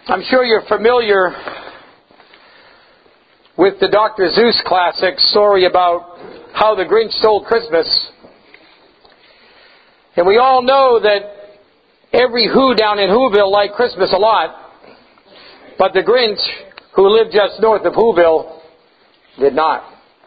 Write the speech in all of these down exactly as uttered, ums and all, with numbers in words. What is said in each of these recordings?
I'm sure you're familiar with the Doctor Seuss classic story about how the Grinch stole Christmas. And we all know that every Who down in Whoville liked Christmas a lot. But the Grinch, who lived just north of Whoville, did not.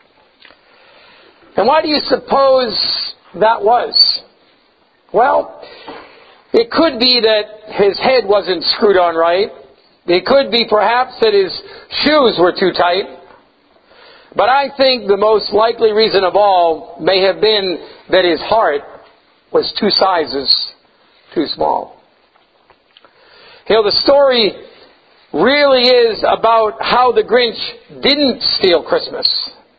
And why do you suppose that was? Well, it could be that his head wasn't screwed on right. It could be perhaps that his shoes were too tight. But I think the most likely reason of all may have been that his heart was two sizes too small. You know, the story really is about how the Grinch didn't steal Christmas.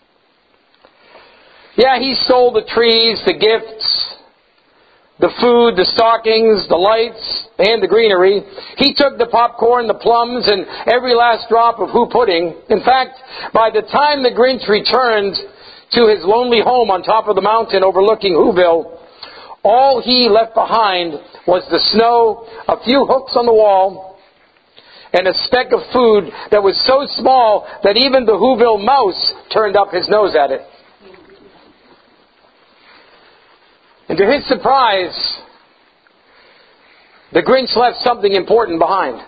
Yeah, he stole the trees, the gifts, the food, the stockings, the lights, and the greenery. He took the popcorn, the plums, and every last drop of Who pudding. In fact, by the time the Grinch returned to his lonely home on top of the mountain overlooking Whoville, all he left behind was the snow, a few hooks on the wall, and a speck of food that was so small that even the Whoville mouse turned up his nose at it. And to his surprise, the Grinch left something important behind.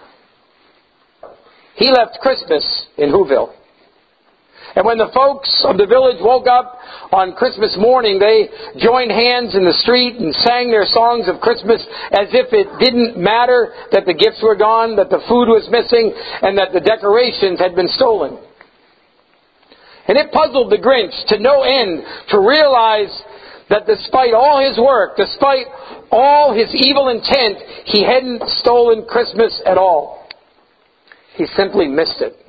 He left Christmas in Whoville. And when the folks of the village woke up on Christmas morning, they joined hands in the street and sang their songs of Christmas as if it didn't matter that the gifts were gone, that the food was missing, and that the decorations had been stolen. And it puzzled the Grinch to no end to realize that despite all his work, despite all his evil intent, he hadn't stolen Christmas at all. He simply missed it.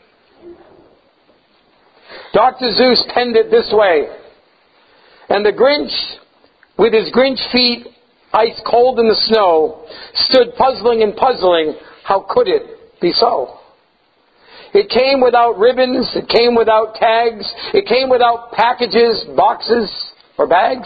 Doctor Seuss penned it this way. And the Grinch, with his Grinch feet ice cold in the snow, stood puzzling and puzzling, how could it be so? It came without ribbons, it came without tags, it came without packages, boxes, or bags.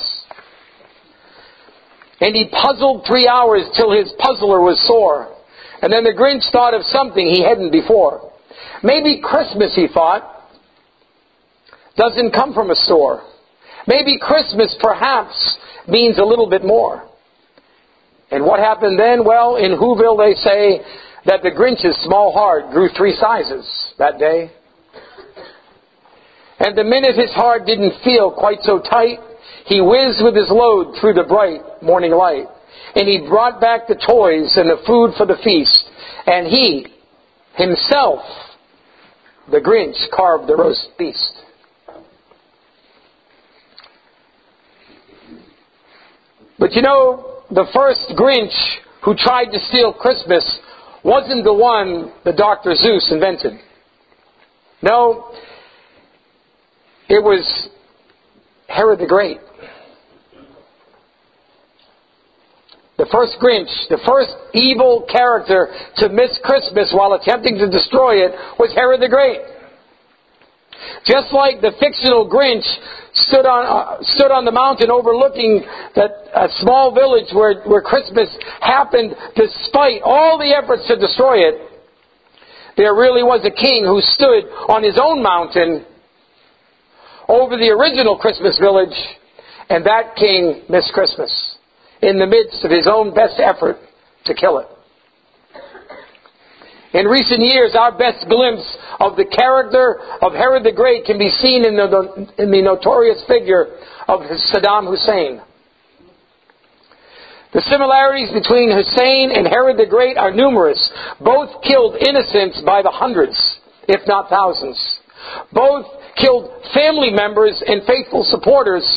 And he puzzled three hours till his puzzler was sore. And then the Grinch thought of something he hadn't before. Maybe Christmas, he thought, doesn't come from a store. Maybe Christmas perhaps means a little bit more. And what happened then? Well, in Whoville they say that the Grinch's small heart grew three sizes that day. And the minute his heart didn't feel quite so tight, he whizzed with his load through the bright morning light. And he brought back the toys and the food for the feast. And he, himself, the Grinch, carved the roast beast. But you know, the first Grinch who tried to steal Christmas wasn't the one that Doctor Seuss invented. No, it was Herod the Great. The first Grinch, the first evil character to miss Christmas while attempting to destroy it was Herod the Great. Just like the fictional Grinch stood on uh, stood on the mountain overlooking that a small village where, where Christmas happened despite all the efforts to destroy it, there really was a king who stood on his own mountain over the original Christmas village, and that king missed Christmas in the midst of his own best effort to kill it. In recent years, our best glimpse of the character of Herod the Great can be seen in the, in the notorious figure of Saddam Hussein. The similarities between Hussein and Herod the Great are numerous. Both killed innocents by the hundreds, if not thousands. Both killed family members and faithful supporters,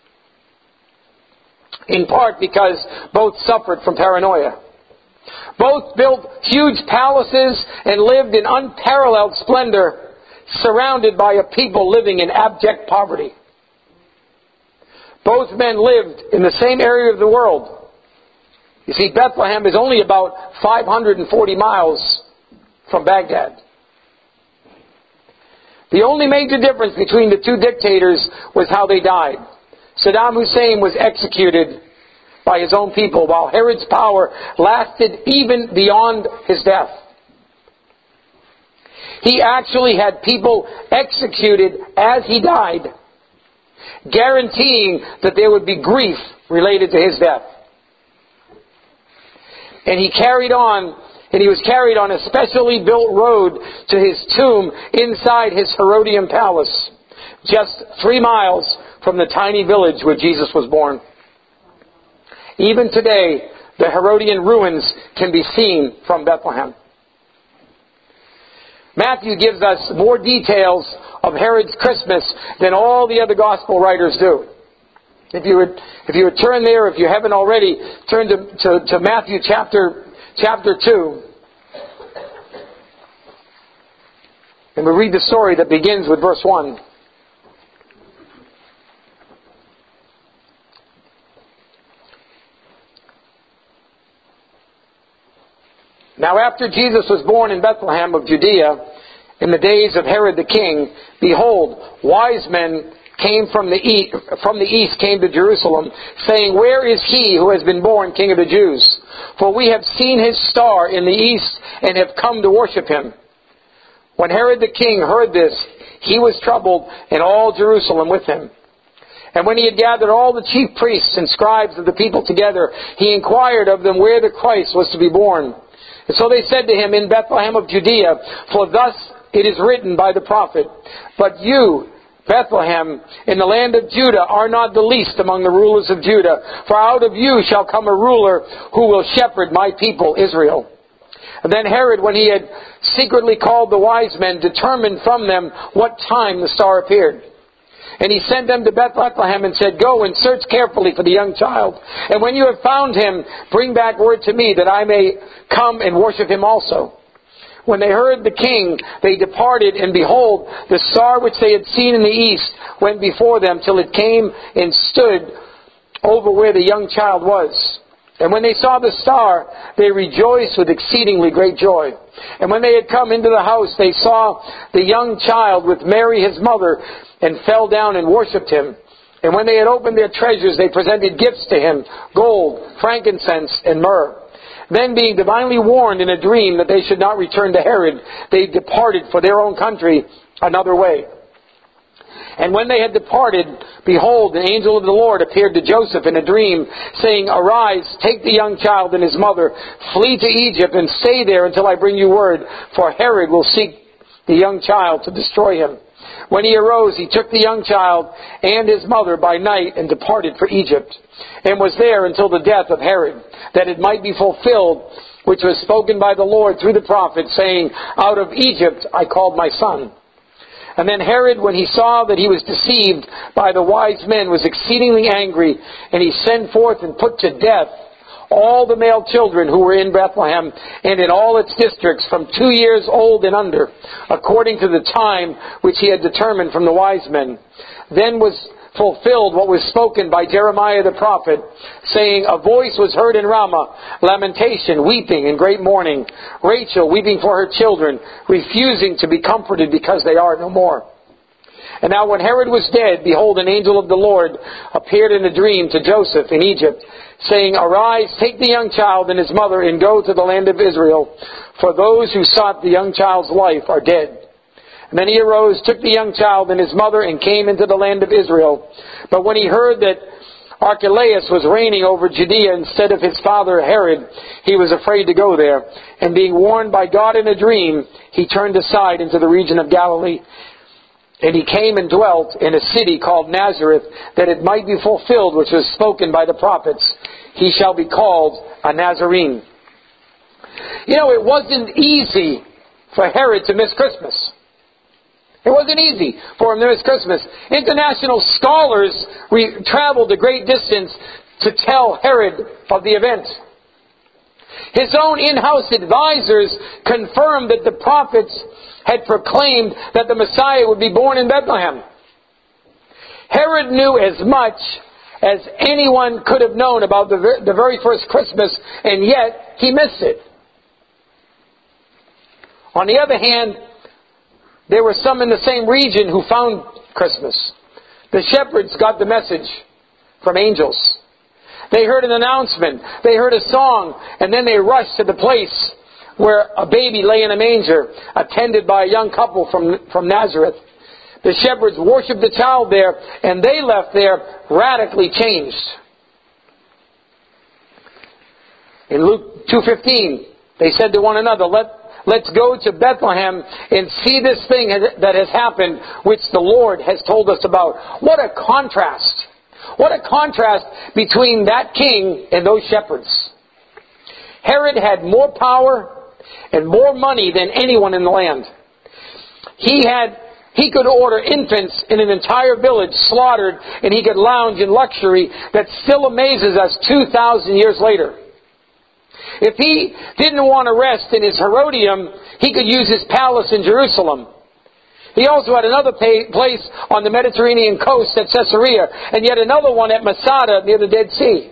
in part because both suffered from paranoia. Both built huge palaces and lived in unparalleled splendor, surrounded by a people living in abject poverty. Both men lived in the same area of the world. You see, Bethlehem is only about five hundred forty miles from Baghdad. The only major difference between the two dictators was how they died. Saddam Hussein was executed by his own people, while Herod's power lasted even beyond his death. He actually had people executed as he died, guaranteeing that there would be grief related to his death. And he carried on, and he was carried on a specially built road to his tomb inside his Herodian palace, just three miles from the tiny village where Jesus was born. Even today, the Herodian ruins can be seen from Bethlehem. Matthew gives us more details of Herod's Christmas than all the other gospel writers do. If you would, if you would turn there, if you haven't already, turn to, to, to Matthew chapter, chapter two. And we read the story that begins with verse one. Now after Jesus was born in Bethlehem of Judea, in the days of Herod the king, behold, wise men came from the east, from the east came to Jerusalem, saying, Where is he who has been born King of the Jews? For we have seen his star in the east and have come to worship him. When Herod the king heard this, he was troubled, and all Jerusalem with him. And when he had gathered all the chief priests and scribes of the people together, he inquired of them where the Christ was to be born. And so they said to him, In Bethlehem of Judea, for thus it is written by the prophet, But you, Bethlehem, in the land of Judah, are not the least among the rulers of Judah, for out of you shall come a ruler who will shepherd my people Israel. And then Herod, when he had secretly called the wise men, determined from them what time the star appeared. And he sent them to Bethlehem and said, Go and search carefully for the young child. And when you have found him, bring back word to me that I may come and worship him also. When they heard the king, they departed, and behold, the star which they had seen in the east went before them till it came and stood over where the young child was. And when they saw the star, they rejoiced with exceedingly great joy. And when they had come into the house, they saw the young child with Mary his mother, and fell down and worshipped him. And when they had opened their treasures, they presented gifts to him, gold, frankincense, and myrrh. Then, being divinely warned in a dream that they should not return to Herod, they departed for their own country another way. And when they had departed, behold, an angel of the Lord appeared to Joseph in a dream, saying, Arise, take the young child and his mother, flee to Egypt, and stay there until I bring you word, for Herod will seek the young child to destroy him. When he arose, he took the young child and his mother by night and departed for Egypt, and was there until the death of Herod, that it might be fulfilled, which was spoken by the Lord through the prophet, saying, Out of Egypt I called my son. And then Herod, when he saw that he was deceived by the wise men, was exceedingly angry, and he sent forth and put to death all the male children who were in Bethlehem and in all its districts from two years old and under, according to the time which he had determined from the wise men. Then was fulfilled what was spoken by Jeremiah the prophet, saying, A voice was heard in Ramah, lamentation, weeping, and great mourning, Rachel weeping for her children, refusing to be comforted because they are no more. And now when Herod was dead, behold, an angel of the Lord appeared in a dream to Joseph in Egypt, saying, Arise, take the young child and his mother, and go to the land of Israel, for those who sought the young child's life are dead. And then he arose, took the young child and his mother, and came into the land of Israel. But when he heard that Archelaus was reigning over Judea instead of his father Herod, he was afraid to go there. And being warned by God in a dream, he turned aside into the region of Galilee. And he came and dwelt in a city called Nazareth, that it might be fulfilled which was spoken by the prophets, He shall be called a Nazarene. You know, it wasn't easy for Herod to miss Christmas. It wasn't easy for him to miss Christmas. International scholars re- traveled a great distance to tell Herod of the event. His own in-house advisors confirmed that the prophets had proclaimed that the Messiah would be born in Bethlehem. Herod knew as much as anyone could have known about the, ver- the very first Christmas, and yet he missed it. On the other hand, there were some in the same region who found Christmas. The shepherds got the message from angels. They heard an announcement. They heard a song. And then they rushed to the place where a baby lay in a manger, attended by a young couple from, from Nazareth. The shepherds worshipped the child there, and they left there radically changed. In Luke two fifteen, they said to one another, Let, let's go to Bethlehem and see this thing that has happened, which the Lord has told us about. What a contrast. What a contrast between that king and those shepherds. Herod had more power and more money than anyone in the land. He had, he could order infants in an entire village slaughtered, and he could lounge in luxury that still amazes us two thousand years later. If he didn't want to rest in his Herodium, he could use his palace in Jerusalem. He also had another place on the Mediterranean coast at Caesarea, and yet another one at Masada near the Dead Sea.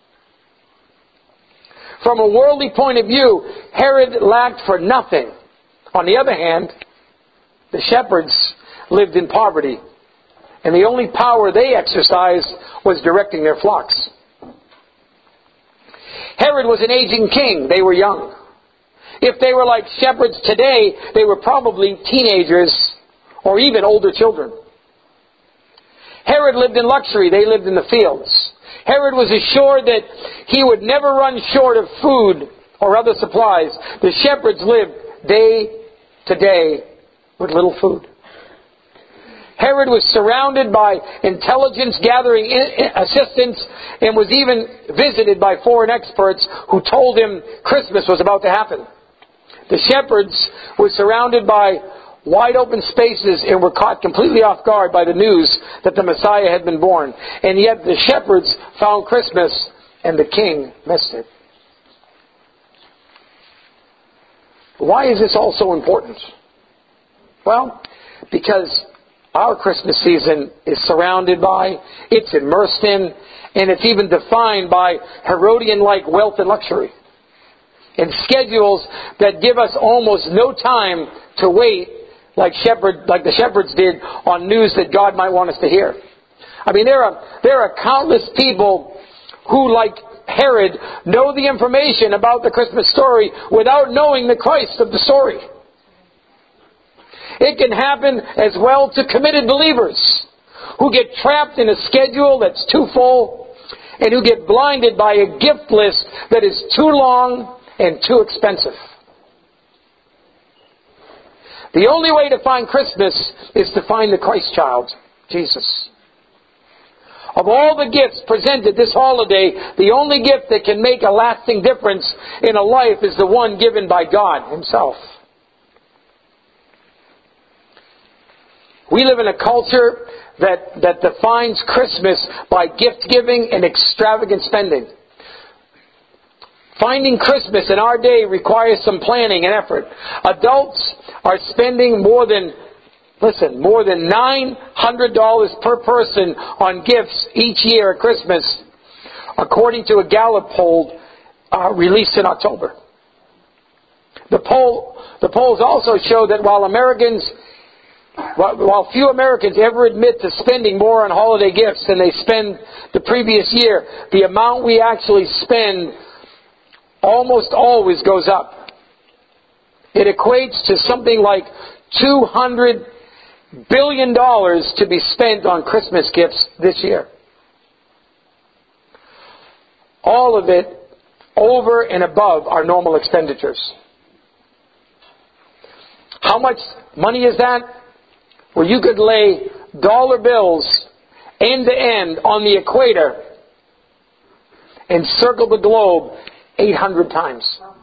From a worldly point of view, Herod lacked for nothing. On the other hand, the shepherds lived in poverty, and the only power they exercised was directing their flocks. Herod was an aging king. They were young. If they were like shepherds today, they were probably teenagers or even older children. Herod lived in luxury. They lived in the fields. Herod was assured that he would never run short of food or other supplies. The shepherds lived day to day with little food. Herod was surrounded by intelligence-gathering assistants and was even visited by foreign experts who told him Christmas was about to happen. The shepherds were surrounded by wide-open spaces and were caught completely off guard by the news that the Messiah had been born. And yet the shepherds found Christmas and the king missed it. Why is this all so important? Well, because our Christmas season is surrounded by, it's immersed in, and it's even defined by Herodian-like wealth and luxury. And schedules that give us almost no time to wait like shepherd, like the shepherds did on news that God might want us to hear. I mean, there are, there are countless people who, like Herod, know the information about the Christmas story without knowing the Christ of the story. It can happen as well to committed believers who get trapped in a schedule that's too full and who get blinded by a gift list that is too long and too expensive. The only way to find Christmas is to find the Christ child, Jesus. Of all the gifts presented this holiday, the only gift that can make a lasting difference in a life is the one given by God Himself. We live in a culture that, that defines Christmas by gift giving and extravagant spending. Finding Christmas in our day requires some planning and effort. Adults are spending more than, listen, more than nine hundred dollars per person on gifts each year at Christmas, according to a Gallup poll uh, released in October. The poll, the polls also show that while Americans While few Americans ever admit to spending more on holiday gifts than they spend the previous year, the amount we actually spend almost always goes up. It equates to something like two hundred billion dollars to be spent on Christmas gifts this year. All of it over and above our normal expenditures. How much money is that? Where you could lay dollar bills end to end on the equator and circle the globe eight hundred times.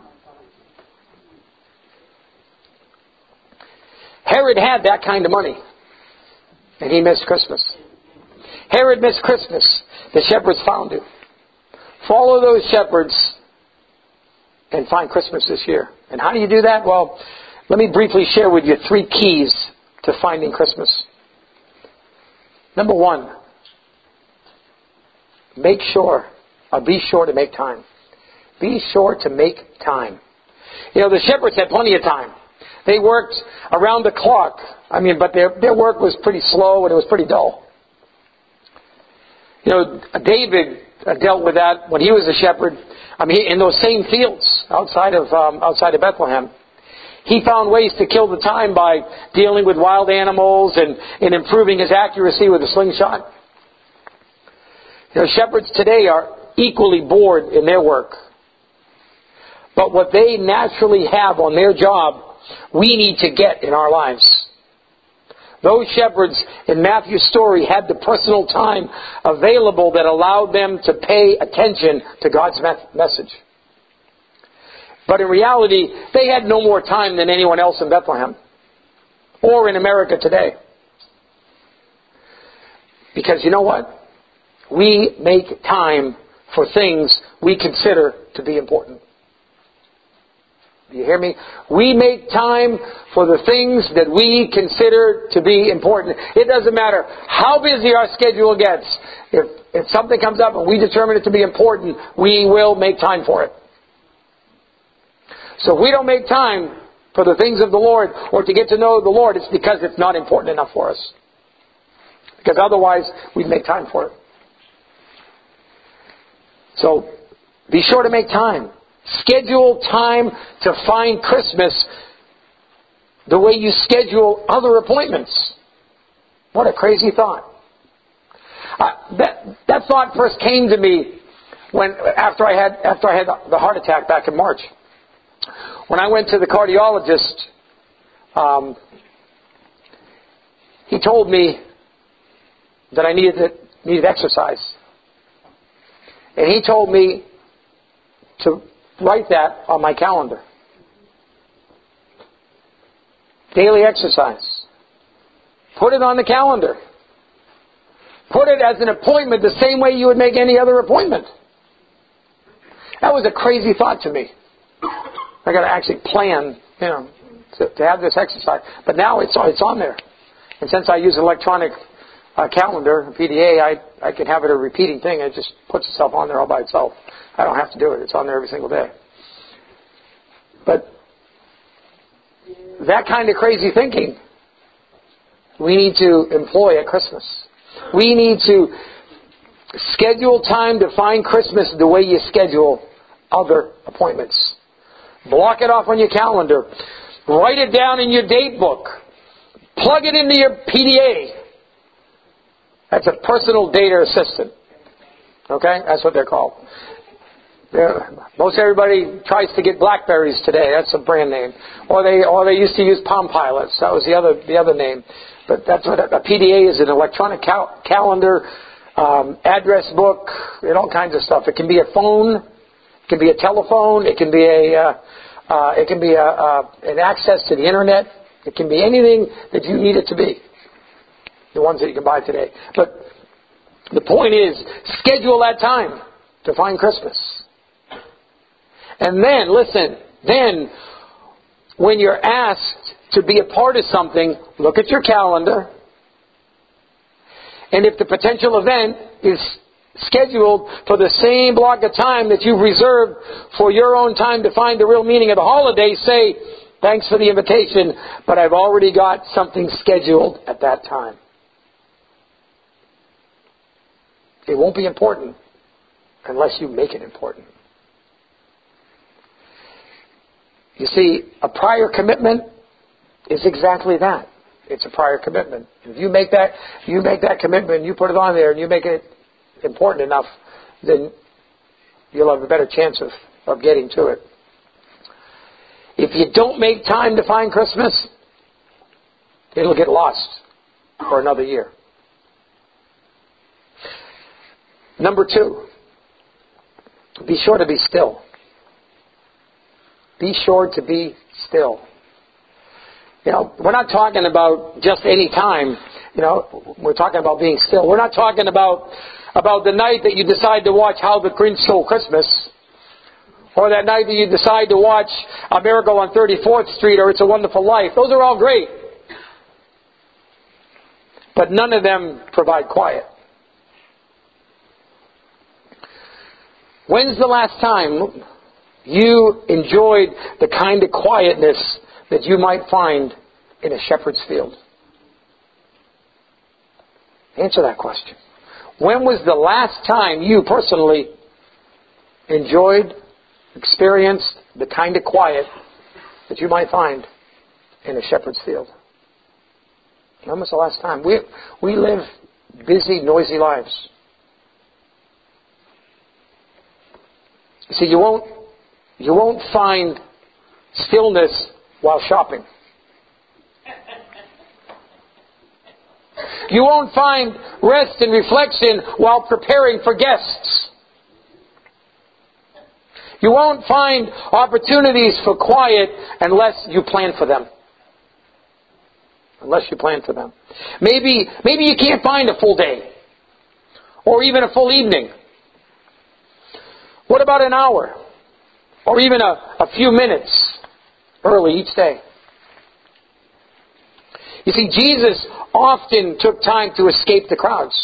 Herod had that kind of money, and he missed Christmas. Herod missed Christmas. The shepherds found him. Follow those shepherds and find Christmas this year. And how do you do that? Well, let me briefly share with you three keys to finding Christmas. Number one, make sure, or be sure to make time. Be sure to make time. You know, the shepherds had plenty of time. They worked around the clock. I mean, but their, their work was pretty slow and it was pretty dull. You know, David dealt with that when he was a shepherd. I mean, in those same fields outside of um, outside of Bethlehem, he found ways to kill the time by dealing with wild animals and, and improving his accuracy with a slingshot. You know, shepherds today are equally bored in their work. But what they naturally have on their job, we need to get in our lives. Those shepherds in Matthew's story had the personal time available that allowed them to pay attention to God's message. But in reality, they had no more time than anyone else in Bethlehem or in America today. Because you know what? We make time for things we consider to be important. Do you hear me? We make time for the things that we consider to be important. It doesn't matter how busy our schedule gets. If, if something comes up and we determine it to be important, we will make time for it. So if we don't make time for the things of the Lord or to get to know the Lord, it's because it's not important enough for us. Because otherwise, we'd make time for it. So, be sure to make time. Schedule time to find Christmas the way you schedule other appointments. What a crazy thought. Uh, that, that thought first came to me when after I had after I had the heart attack back in March. When I went to the cardiologist, um, he told me that I needed needed exercise. And he told me to write that on my calendar. Daily exercise. Put it on the calendar. Put it as an appointment the same way you would make any other appointment. That was a crazy thought to me. I got to actually plan, you know, to, to have this exercise. But now it's it's on there. And since I use electronic uh, calendar, P D A, I I can have it a repeating thing. It just puts itself on there all by itself. I don't have to do it. It's on there every single day. But that kind of crazy thinking we need to employ at Christmas. We need to schedule time to find Christmas the way you schedule other appointments. Block it off on your calendar. Write it down in your date book. Plug it into your P D A. That's a personal data assistant. Okay? That's what they're called. They're, most everybody tries to get Blackberries today. That's a brand name. Or they or they used to use Palm Pilots. That was the other the other name. But that's what a, a P D A is, an electronic cal- calendar, um, address book, and all kinds of stuff. It can be a phone. It can be a telephone. It can be a uh, uh, it can be a, uh, an access to the internet. It can be anything that you need it to be. The ones that you can buy today. But the point is, schedule that time to find Christmas. And then, listen, then when you're asked to be a part of something, look at your calendar. And if the potential event is scheduled for the same block of time that you've reserved for your own time to find the real meaning of the holiday, say, thanks for the invitation, but I've already got something scheduled at that time. It won't be important unless you make it important. You see, a prior commitment is exactly that. It's a prior commitment. If you make that, you make that commitment, you put it on there, and you make it important enough, then you'll have a better chance of, of getting to it. If you don't make time to find Christmas, it'll get lost for another year. Number two, be sure to be still. Be sure to be still. You know, we're not talking about just any time. You know, we're talking about being still. We're not talking about about the night that you decide to watch How the Grinch Stole Christmas, or that night that you decide to watch A Miracle on thirty-fourth Street or It's a Wonderful Life. Those are all great. But none of them provide quiet. When's the last time you enjoyed the kind of quietness that you might find in a shepherd's field? Answer that question. When was the last time you personally enjoyed experienced the kind of quiet that you might find in a shepherd's field? When was the last time? We, we live busy, noisy lives. You see, you won't, you won't find stillness while shopping. You won't find rest and reflection while preparing for guests. You won't find opportunities for quiet unless you plan for them. Unless you plan for them. Maybe, maybe you can't find a full day. Or even a full evening. What about an hour? Or even a, a few minutes early each day? You see, Jesus often took time to escape the crowds.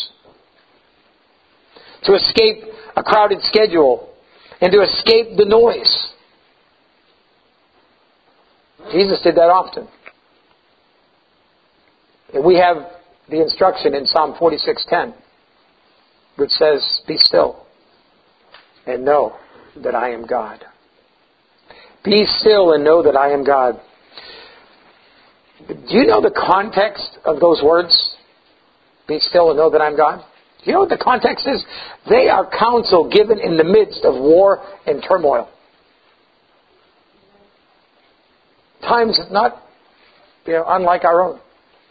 To escape a crowded schedule. And to escape the noise. Jesus did that often. And we have the instruction in Psalm forty-six ten, which says, "Be still and know that I am God." Be still and know that I am God. Do you know the context of those words? Be still and know that I'm God. Do you know what the context is? They are counsel given in the midst of war and turmoil. Times not, you know, unlike our own.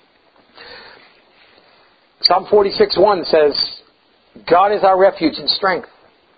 Psalm forty-six one says, "God is our refuge and strength,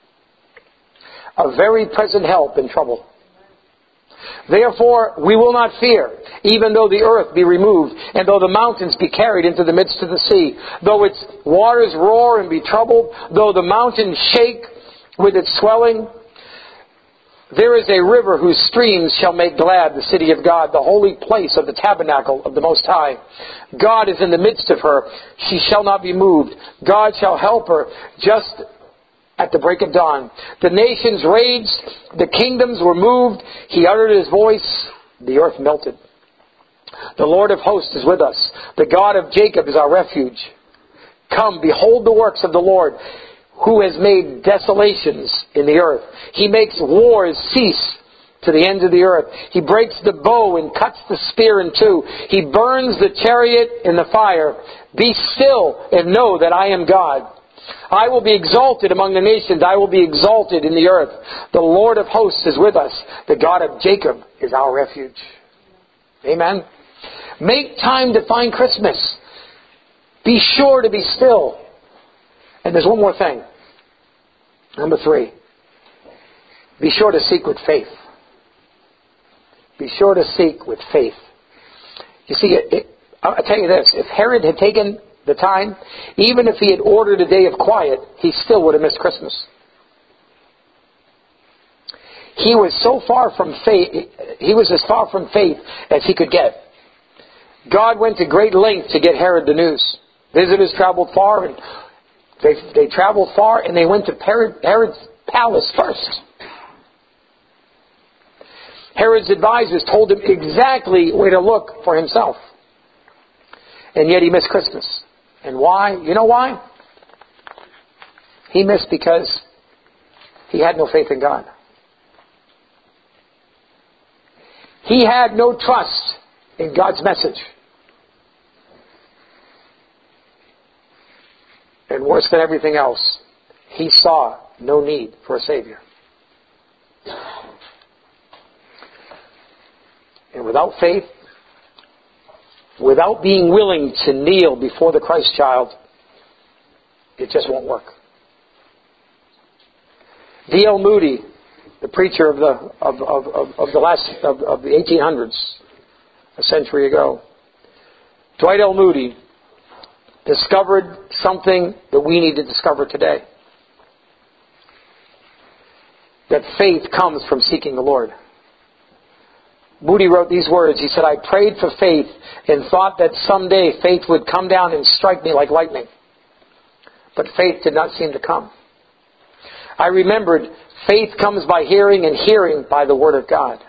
a very present help in trouble. Therefore we will not fear, even though the earth be removed, and though the mountains be carried into the midst of the sea, though its waters roar and be troubled, though the mountains shake with its swelling. There is a river whose streams shall make glad the city of God, the holy place of the tabernacle of the Most High. God is in the midst of her. She shall not be moved. God shall help her just at the break of dawn. The nations raged. The kingdoms were moved. He uttered his voice. The earth melted. The Lord of hosts is with us. The God of Jacob is our refuge. Come, behold the works of the Lord, who has made desolations in the earth. He makes wars cease to the ends of the earth. He breaks the bow and cuts the spear in two. He burns the chariot in the fire. Be still and know that I am God. I will be exalted among the nations. I will be exalted in the earth. The Lord of hosts is with us. The God of Jacob is our refuge." Amen. Make time to find Christmas. Be sure to be still. And there's one more thing. Number three. Be sure to seek with faith. Be sure to seek with faith. You see, it, it, I'll tell you this. If Herod had taken the time, even if he had ordered a day of quiet, he still would have missed Christmas. He was so far from faith, he was as far from faith as he could get. God went to great length to get Herod the news. Visitors traveled far, and they, they traveled far, and they went to Herod's palace first. Herod's advisors told him exactly where to look for himself. And yet he missed Christmas. And why? You know why? He missed because he had no faith in God. He had no trust in God's message. And worse than everything else, he saw no need for a Savior. And without faith, without being willing to kneel before the Christ child, it just won't work. D L Moody, the preacher of the of, of, of, of the last of, of the eighteen hundreds, a century ago, Dwight L. Moody discovered something that we need to discover today. That faith comes from seeking the Lord. Moody wrote these words. He said, "I prayed for faith and thought that someday faith would come down and strike me like lightning. But faith did not seem to come. I remembered faith comes by hearing, and hearing by the Word of God.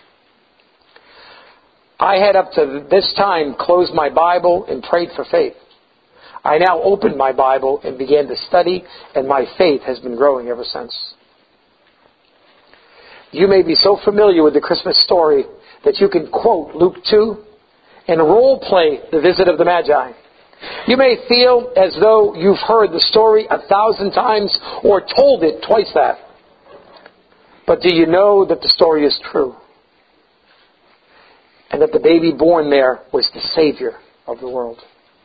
I had up to this time closed my Bible and prayed for faith. I now opened my Bible and began to study, and my faith has been growing ever since." You may be so familiar with the Christmas story that you can quote Luke two and role play the visit of the Magi. You may feel as though you've heard the story a thousand times or told it twice that. But do you know that the story is true? And that the baby born there was the Savior of the world.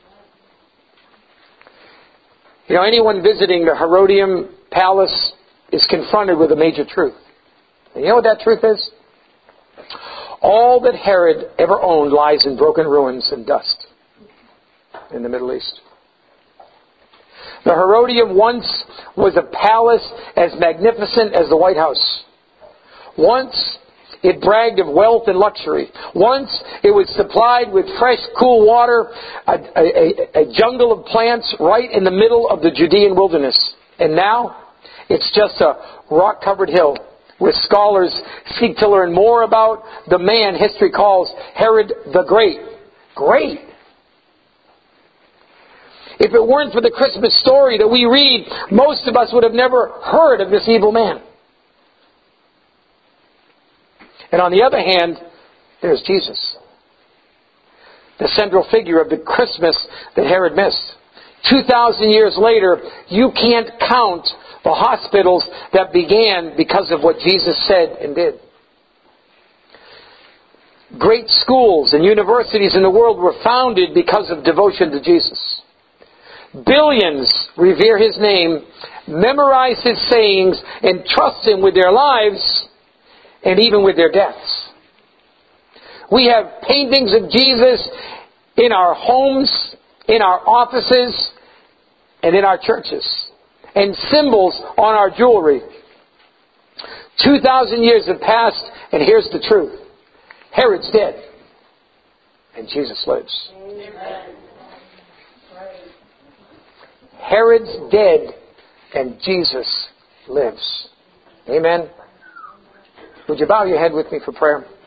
You know, anyone visiting the Herodium Palace is confronted with a major truth. And you know what that truth is? All that Herod ever owned lies in broken ruins and dust in the Middle East. The Herodium once was a palace as magnificent as the White House. Once it bragged of wealth and luxury. Once it was supplied with fresh, cool water, a, a, a jungle of plants right in the middle of the Judean wilderness. And now it's just a rock-covered hill where scholars seek to learn more about the man history calls Herod the Great. Great! If it weren't for the Christmas story that we read, most of us would have never heard of this evil man. And on the other hand, there's Jesus, the central figure of the Christmas that Herod missed. Two thousand years later, you can't count the hospitals that began because of what Jesus said and did. Great schools and universities in the world were founded because of devotion to Jesus. Billions revere His name, memorize His sayings, and trust Him with their lives and even with their deaths. We have paintings of Jesus in our homes, in our offices, and in our churches, and symbols on our jewelry. Two thousand years have passed, and here's the truth. Herod's dead, and Jesus lives. Amen. Herod's dead, and Jesus lives. Amen. Would you bow your head with me for prayer?